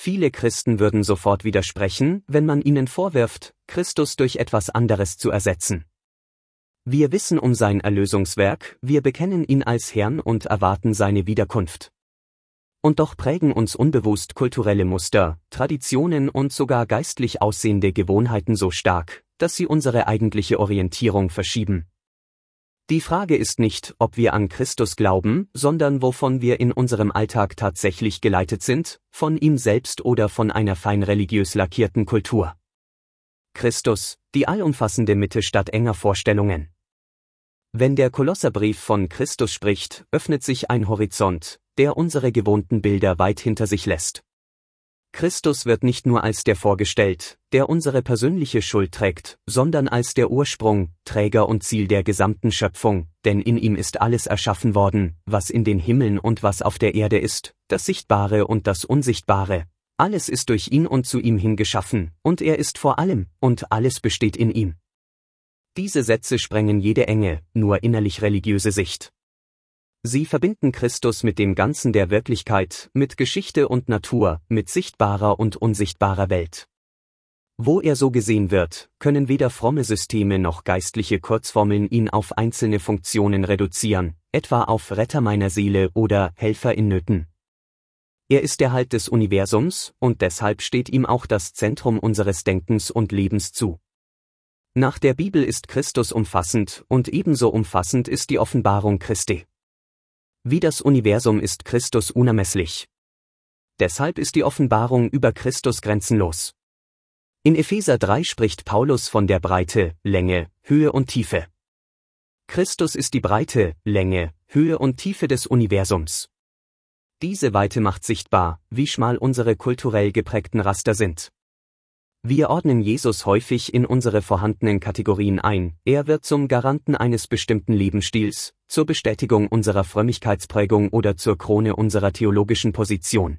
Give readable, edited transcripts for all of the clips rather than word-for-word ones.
Viele Christen würden sofort widersprechen, wenn man ihnen vorwirft, Christus durch etwas anderes zu ersetzen. Wir wissen um sein Erlösungswerk, wir bekennen ihn als Herrn und erwarten seine Wiederkunft. Und doch prägen uns unbewusst kulturelle Muster, Traditionen und sogar geistlich aussehende Gewohnheiten so stark, dass sie unsere eigentliche Orientierung verschieben. Die Frage ist nicht, ob wir an Christus glauben, sondern wovon wir in unserem Alltag tatsächlich geleitet sind, von ihm selbst oder von einer fein religiös lackierten Kultur. Christus, die allumfassende Mitte statt enger Vorstellungen. Wenn der Kolosserbrief von Christus spricht, öffnet sich ein Horizont, der unsere gewohnten Bilder weit hinter sich lässt. Christus wird nicht nur als der vorgestellt, der unsere persönliche Schuld trägt, sondern als der Ursprung, Träger und Ziel der gesamten Schöpfung, denn in ihm ist alles erschaffen worden, was in den Himmeln und was auf der Erde ist, das Sichtbare und das Unsichtbare. Alles ist durch ihn und zu ihm hin geschaffen, und er ist vor allem, und alles besteht in ihm. Diese Sätze sprengen jede enge, nur innerlich religiöse Sicht. Sie verbinden Christus mit dem Ganzen der Wirklichkeit, mit Geschichte und Natur, mit sichtbarer und unsichtbarer Welt. Wo er so gesehen wird, können weder fromme Systeme noch geistliche Kurzformeln ihn auf einzelne Funktionen reduzieren, etwa auf Retter meiner Seele oder Helfer in Nöten. Er ist der Halt des Universums, und deshalb steht ihm auch das Zentrum unseres Denkens und Lebens zu. Nach der Bibel ist Christus umfassend, und ebenso umfassend ist die Offenbarung Christi. Wie das Universum ist Christus unermesslich. Deshalb ist die Offenbarung über Christus grenzenlos. In Epheser 3 spricht Paulus von der Breite, Länge, Höhe und Tiefe. Christus ist die Breite, Länge, Höhe und Tiefe des Universums. Diese Weite macht sichtbar, wie schmal unsere kulturell geprägten Raster sind. Wir ordnen Jesus häufig in unsere vorhandenen Kategorien ein, er wird zum Garanten eines bestimmten Lebensstils, zur Bestätigung unserer Frömmigkeitsprägung oder zur Krone unserer theologischen Position.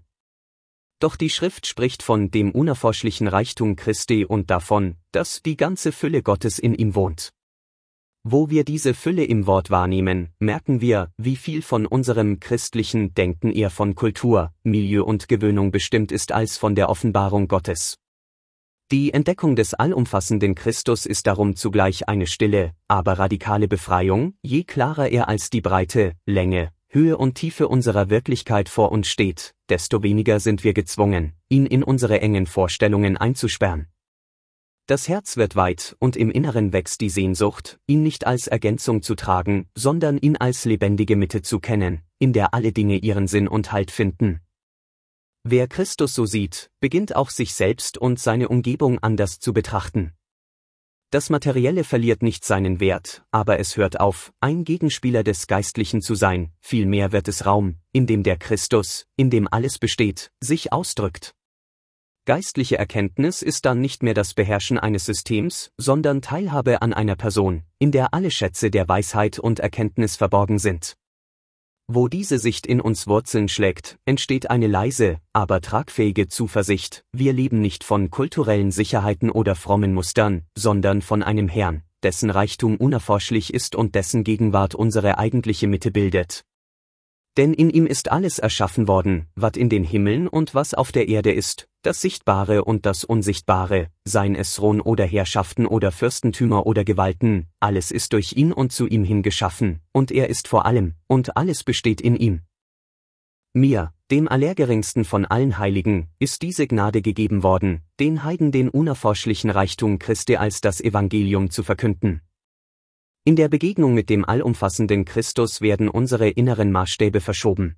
Doch die Schrift spricht von dem unerforschlichen Reichtum Christi und davon, dass die ganze Fülle Gottes in ihm wohnt. Wo wir diese Fülle im Wort wahrnehmen, merken wir, wie viel von unserem christlichen Denken eher von Kultur, Milieu und Gewöhnung bestimmt ist als von der Offenbarung Gottes. Die Entdeckung des allumfassenden Christus ist darum zugleich eine stille, aber radikale Befreiung, je klarer er als die Breite, Länge, Höhe und Tiefe unserer Wirklichkeit vor uns steht, desto weniger sind wir gezwungen, ihn in unsere engen Vorstellungen einzusperren. Das Herz wird weit und im Inneren wächst die Sehnsucht, ihn nicht als Ergänzung zu tragen, sondern ihn als lebendige Mitte zu kennen, in der alle Dinge ihren Sinn und Halt finden. Wer Christus so sieht, beginnt auch sich selbst und seine Umgebung anders zu betrachten. Das Materielle verliert nicht seinen Wert, aber es hört auf, ein Gegenspieler des Geistlichen zu sein, vielmehr wird es Raum, in dem der Christus, in dem alles besteht, sich ausdrückt. Geistliche Erkenntnis ist dann nicht mehr das Beherrschen eines Systems, sondern Teilhabe an einer Person, in der alle Schätze der Weisheit und Erkenntnis verborgen sind. Wo diese Sicht in uns Wurzeln schlägt, entsteht eine leise, aber tragfähige Zuversicht, wir leben nicht von kulturellen Sicherheiten oder frommen Mustern, sondern von einem Herrn, dessen Reichtum unerforschlich ist und dessen Gegenwart unsere eigentliche Mitte bildet. Denn in ihm ist alles erschaffen worden, was in den Himmeln und was auf der Erde ist, das Sichtbare und das Unsichtbare, seien es Thron oder Herrschaften oder Fürstentümer oder Gewalten, alles ist durch ihn und zu ihm hin geschaffen, und er ist vor allem, und alles besteht in ihm. Mir, dem allergeringsten von allen Heiligen, ist diese Gnade gegeben worden, den Heiden den unerforschlichen Reichtum Christi als das Evangelium zu verkünden. In der Begegnung mit dem allumfassenden Christus werden unsere inneren Maßstäbe verschoben.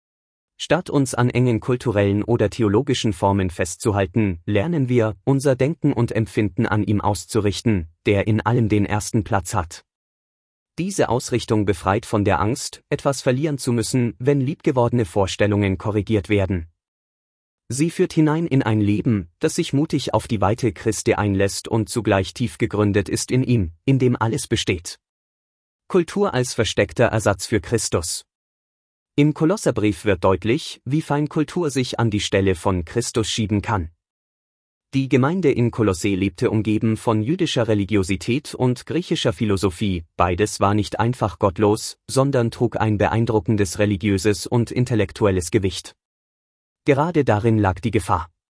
Statt uns an engen kulturellen oder theologischen Formen festzuhalten, lernen wir, unser Denken und Empfinden an ihm auszurichten, der in allem den ersten Platz hat. Diese Ausrichtung befreit von der Angst, etwas verlieren zu müssen, wenn liebgewordene Vorstellungen korrigiert werden. Sie führt hinein in ein Leben, das sich mutig auf die Weite Christi einlässt und zugleich tief gegründet ist in ihm, in dem alles besteht. Kultur als versteckter Ersatz für Christus. Im Kolosserbrief wird deutlich, wie fein Kultur sich an die Stelle von Christus schieben kann. Die Gemeinde in Kolossä lebte umgeben von jüdischer Religiosität und griechischer Philosophie, beides war nicht einfach gottlos, sondern trug ein beeindruckendes religiöses und intellektuelles Gewicht. Gerade darin lag die Gefahr.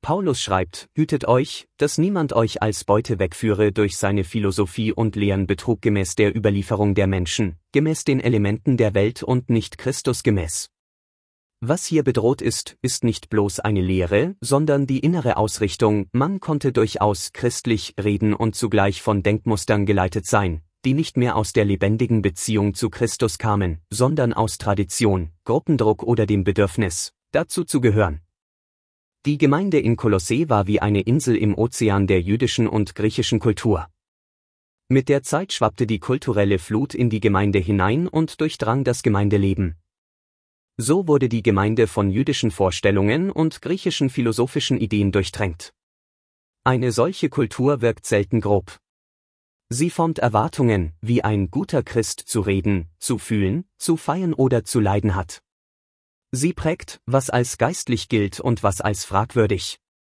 Paulus schreibt, hütet euch, dass niemand euch als Beute wegführe durch seine Philosophie und Lehren Betrug gemäß der Überlieferung der Menschen, gemäß den Elementen der Welt und nicht Christus gemäß. Was hier bedroht ist, ist nicht bloß eine Lehre, sondern die innere Ausrichtung. Man konnte durchaus christlich reden und zugleich von Denkmustern geleitet sein, die nicht mehr aus der lebendigen Beziehung zu Christus kamen, sondern aus Tradition, Gruppendruck oder dem Bedürfnis, dazu zu gehören. Die Gemeinde in Kolossee war wie eine Insel im Ozean der jüdischen und griechischen Kultur. Mit der Zeit schwappte die kulturelle Flut in die Gemeinde hinein und durchdrang das Gemeindeleben. So wurde die Gemeinde von jüdischen Vorstellungen und griechischen philosophischen Ideen durchtränkt. Eine solche Kultur wirkt selten grob. Sie formt Erwartungen, wie ein guter Christ zu reden, zu fühlen, zu feiern oder zu leiden hat. Sie prägt, was als geistlich gilt und was als fragwürdig.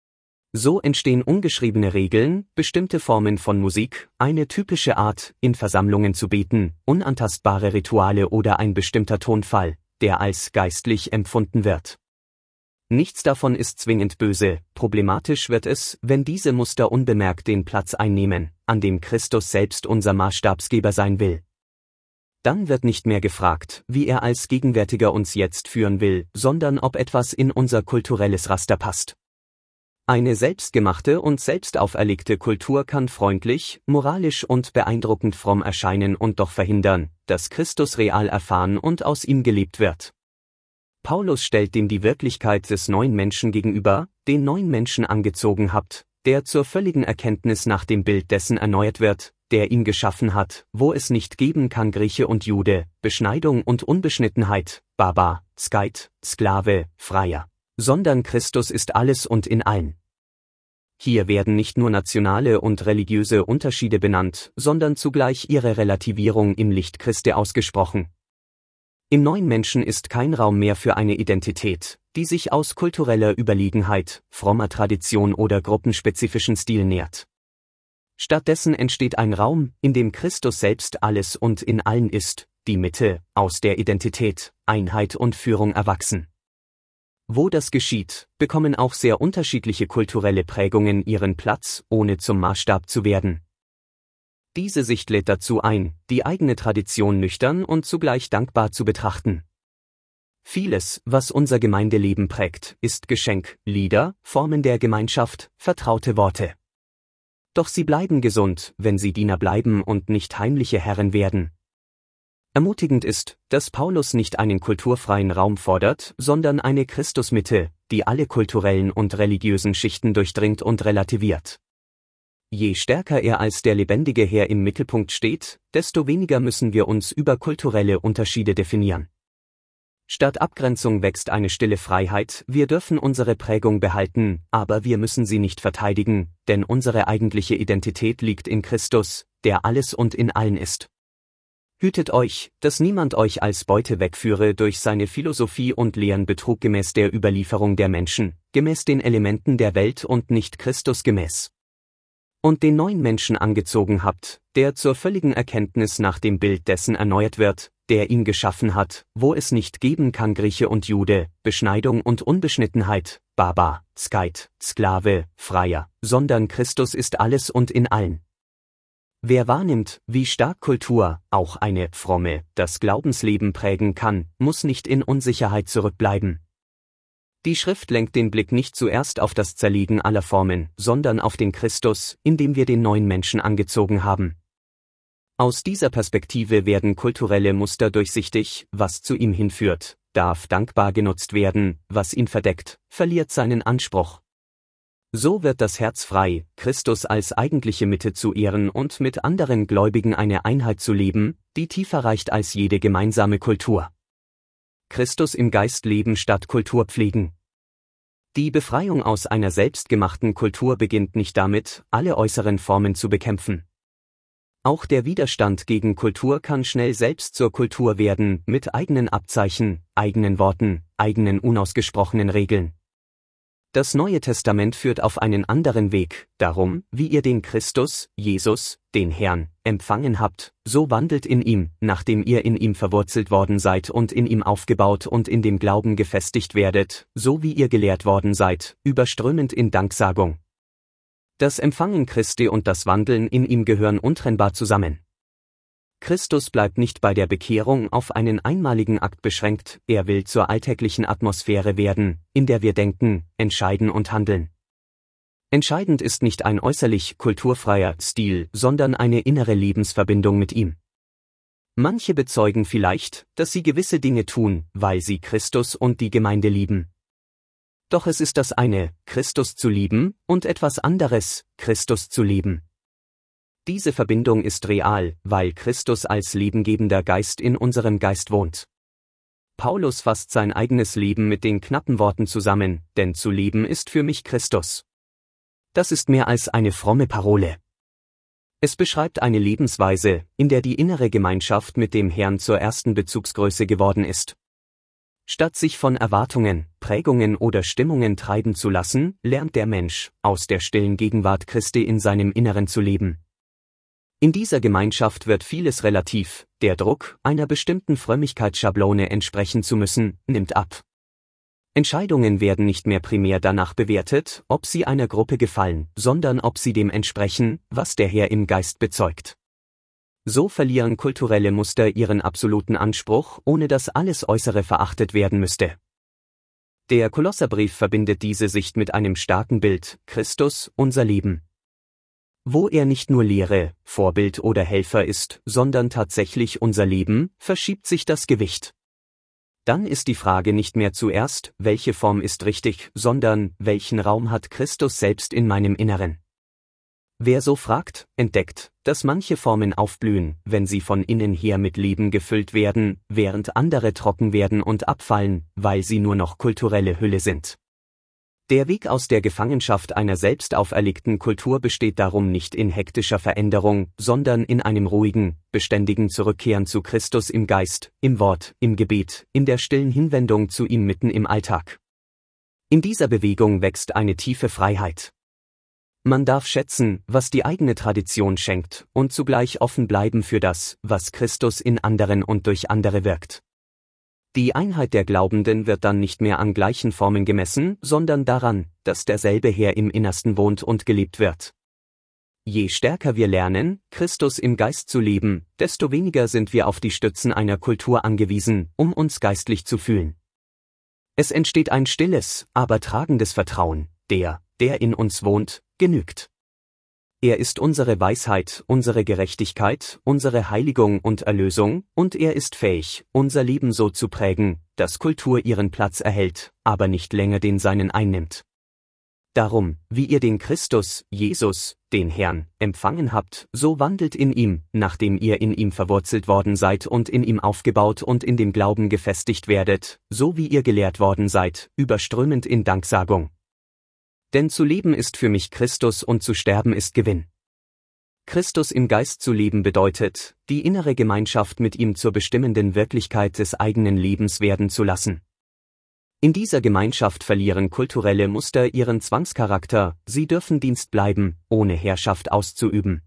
So entstehen ungeschriebene Regeln, bestimmte Formen von Musik, eine typische Art, in Versammlungen zu beten, unantastbare Rituale oder ein bestimmter Tonfall, der als geistlich empfunden wird. Nichts davon ist zwingend böse, problematisch wird es, wenn diese Muster unbemerkt den Platz einnehmen, an dem Christus selbst unser Maßstabsgeber sein will. Dann wird nicht mehr gefragt, wie er als Gegenwärtiger uns jetzt führen will, sondern ob etwas in unser kulturelles Raster passt. Eine selbstgemachte und selbst auferlegte Kultur kann freundlich, moralisch und beeindruckend fromm erscheinen und doch verhindern, dass Christus real erfahren und aus ihm gelebt wird. Paulus stellt dem die Wirklichkeit des neuen Menschen gegenüber, den neuen Menschen angezogen habt, der zur völligen Erkenntnis nach dem Bild dessen erneuert wird, der ihn geschaffen hat, wo es nicht geben kann Grieche und Jude, Beschneidung und Unbeschnittenheit, Barbar, Skeit, Sklave, Freier, sondern Christus ist alles und in allen. Hier werden nicht nur nationale und religiöse Unterschiede benannt, sondern zugleich ihre Relativierung im Licht Christi ausgesprochen. Im neuen Menschen ist kein Raum mehr für eine Identität, die sich aus kultureller Überlegenheit, frommer Tradition oder gruppenspezifischen Stil nährt. Stattdessen entsteht ein Raum, in dem Christus selbst alles und in allen ist, die Mitte, aus der Identität, Einheit und Führung erwachsen. Wo das geschieht, bekommen auch sehr unterschiedliche kulturelle Prägungen ihren Platz, ohne zum Maßstab zu werden. Diese Sicht lädt dazu ein, die eigene Tradition nüchtern und zugleich dankbar zu betrachten. Vieles, was unser Gemeindeleben prägt, ist Geschenk, Lieder, Formen der Gemeinschaft, vertraute Worte. Doch sie bleiben gesund, wenn sie Diener bleiben und nicht heimliche Herren werden. Ermutigend ist, dass Paulus nicht einen kulturfreien Raum fordert, sondern eine Christusmitte, die alle kulturellen und religiösen Schichten durchdringt und relativiert. Je stärker er als der lebendige Herr im Mittelpunkt steht, desto weniger müssen wir uns über kulturelle Unterschiede definieren. Statt Abgrenzung wächst eine stille Freiheit, wir dürfen unsere Prägung behalten, aber wir müssen sie nicht verteidigen, denn unsere eigentliche Identität liegt in Christus, der alles und in allen ist. Hütet euch, dass niemand euch als Beute wegführe durch seine Philosophie und Lehren Betrug gemäß der Überlieferung der Menschen, gemäß den Elementen der Welt und nicht Christus gemäß. Und den neuen Menschen angezogen habt, der zur völligen Erkenntnis nach dem Bild dessen erneuert wird, der ihn geschaffen hat, wo es nicht geben kann Grieche und Jude, Beschneidung und Unbeschnittenheit, Barbar, Skeit, Sklave, Freier, sondern Christus ist alles und in allen. Wer wahrnimmt, wie stark Kultur, auch eine fromme, das Glaubensleben prägen kann, muss nicht in Unsicherheit zurückbleiben. Die Schrift lenkt den Blick nicht zuerst auf das Zerlegen aller Formen, sondern auf den Christus, in dem wir den neuen Menschen angezogen haben. Aus dieser Perspektive werden kulturelle Muster durchsichtig, was zu ihm hinführt, darf dankbar genutzt werden, was ihn verdeckt, verliert seinen Anspruch. So wird das Herz frei, Christus als eigentliche Mitte zu ehren und mit anderen Gläubigen eine Einheit zu leben, die tiefer reicht als jede gemeinsame Kultur. Christus im Geist leben statt Kultur pflegen. Die Befreiung aus einer selbstgemachten Kultur beginnt nicht damit, alle äußeren Formen zu bekämpfen. Auch der Widerstand gegen Kultur kann schnell selbst zur Kultur werden, mit eigenen Abzeichen, eigenen Worten, eigenen unausgesprochenen Regeln. Das Neue Testament führt auf einen anderen Weg, darum, wie ihr den Christus, Jesus, den Herrn, empfangen habt, so wandelt in ihm, nachdem ihr in ihm verwurzelt worden seid und in ihm aufgebaut und in dem Glauben gefestigt werdet, so wie ihr gelehrt worden seid, überströmend in Danksagung. Das Empfangen Christi und das Wandeln in ihm gehören untrennbar zusammen. Christus bleibt nicht bei der Bekehrung auf einen einmaligen Akt beschränkt, er will zur alltäglichen Atmosphäre werden, in der wir denken, entscheiden und handeln. Entscheidend ist nicht ein äußerlich kulturfreier Stil, sondern eine innere Lebensverbindung mit ihm. Manche bezeugen vielleicht, dass sie gewisse Dinge tun, weil sie Christus und die Gemeinde lieben. Doch es ist das eine, Christus zu lieben, und etwas anderes, Christus zu leben. Diese Verbindung ist real, weil Christus als lebengebender Geist in unserem Geist wohnt. Paulus fasst sein eigenes Leben mit den knappen Worten zusammen, denn zu leben ist für mich Christus. Das ist mehr als eine fromme Parole. Es beschreibt eine Lebensweise, in der die innere Gemeinschaft mit dem Herrn zur ersten Bezugsgröße geworden ist. Statt sich von Erwartungen, Prägungen oder Stimmungen treiben zu lassen, lernt der Mensch, aus der stillen Gegenwart Christi in seinem Inneren zu leben. In dieser Gemeinschaft wird vieles relativ, der Druck, einer bestimmten Frömmigkeitsschablone entsprechen zu müssen, nimmt ab. Entscheidungen werden nicht mehr primär danach bewertet, ob sie einer Gruppe gefallen, sondern ob sie dem entsprechen, was der Herr im Geist bezeugt. So verlieren kulturelle Muster ihren absoluten Anspruch, ohne dass alles Äußere verachtet werden müsste. Der Kolosserbrief verbindet diese Sicht mit einem starken Bild, Christus, unser Leben. Wo er nicht nur Lehre, Vorbild oder Helfer ist, sondern tatsächlich unser Leben, verschiebt sich das Gewicht. Dann ist die Frage nicht mehr zuerst, welche Form ist richtig, sondern, welchen Raum hat Christus selbst in meinem Inneren? Wer so fragt, entdeckt, dass manche Formen aufblühen, wenn sie von innen her mit Leben gefüllt werden, während andere trocken werden und abfallen, weil sie nur noch kulturelle Hülle sind. Der Weg aus der Gefangenschaft einer selbst auferlegten Kultur besteht darum nicht in hektischer Veränderung, sondern in einem ruhigen, beständigen Zurückkehren zu Christus im Geist, im Wort, im Gebet, in der stillen Hinwendung zu ihm mitten im Alltag. In dieser Bewegung wächst eine tiefe Freiheit. Man darf schätzen, was die eigene Tradition schenkt, und zugleich offen bleiben für das, was Christus in anderen und durch andere wirkt. Die Einheit der Glaubenden wird dann nicht mehr an gleichen Formen gemessen, sondern daran, dass derselbe Herr im Innersten wohnt und gelebt wird. Je stärker wir lernen, Christus im Geist zu leben, desto weniger sind wir auf die Stützen einer Kultur angewiesen, um uns geistlich zu fühlen. Es entsteht ein stilles, aber tragendes Vertrauen, der in uns wohnt, genügt. Er ist unsere Weisheit, unsere Gerechtigkeit, unsere Heiligung und Erlösung, und er ist fähig, unser Leben so zu prägen, dass Kultur ihren Platz erhält, aber nicht länger den seinen einnimmt. Darum, wie ihr den Christus, Jesus, den Herrn, empfangen habt, so wandelt in ihm, nachdem ihr in ihm verwurzelt worden seid und in ihm aufgebaut und in dem Glauben gefestigt werdet, so wie ihr gelehrt worden seid, überströmend in Danksagung. Denn zu leben ist für mich Christus und zu sterben ist Gewinn. Christus im Geist zu leben bedeutet, die innere Gemeinschaft mit ihm zur bestimmenden Wirklichkeit des eigenen Lebens werden zu lassen. In dieser Gemeinschaft verlieren kulturelle Muster ihren Zwangscharakter, sie dürfen Dienst bleiben, ohne Herrschaft auszuüben.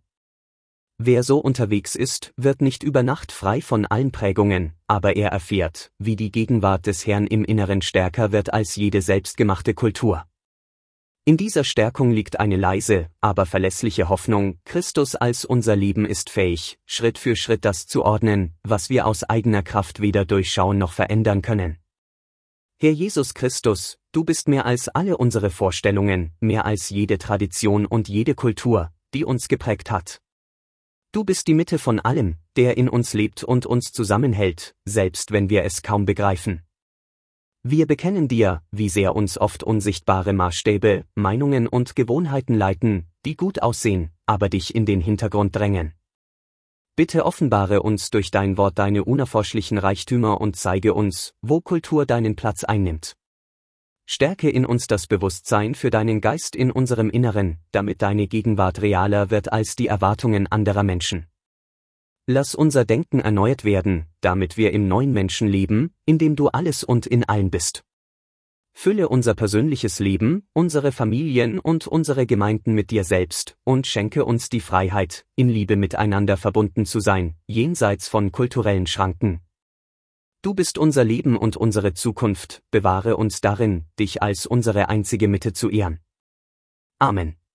Wer so unterwegs ist, wird nicht über Nacht frei von allen Prägungen, aber er erfährt, wie die Gegenwart des Herrn im Inneren stärker wird als jede selbstgemachte Kultur. In dieser Stärkung liegt eine leise, aber verlässliche Hoffnung, Christus als unser Leben ist fähig, Schritt für Schritt das zu ordnen, was wir aus eigener Kraft weder durchschauen noch verändern können. Herr Jesus Christus, du bist mehr als alle unsere Vorstellungen, mehr als jede Tradition und jede Kultur, die uns geprägt hat. Du bist die Mitte von allem, der in uns lebt und uns zusammenhält, selbst wenn wir es kaum begreifen. Wir bekennen dir, wie sehr uns oft unsichtbare Maßstäbe, Meinungen und Gewohnheiten leiten, die gut aussehen, aber dich in den Hintergrund drängen. Bitte offenbare uns durch dein Wort deine unerforschlichen Reichtümer und zeige uns, wo Kultur deinen Platz einnimmt. Stärke in uns das Bewusstsein für deinen Geist in unserem Inneren, damit deine Gegenwart realer wird als die Erwartungen anderer Menschen. Lass unser Denken erneuert werden, damit wir im neuen Menschen leben, in dem du alles und in allen bist. Fülle unser persönliches Leben, unsere Familien und unsere Gemeinden mit dir selbst und schenke uns die Freiheit, in Liebe miteinander verbunden zu sein, jenseits von kulturellen Schranken. Du bist unser Leben und unsere Zukunft, bewahre uns darin, dich als unsere einzige Mitte zu ehren. Amen.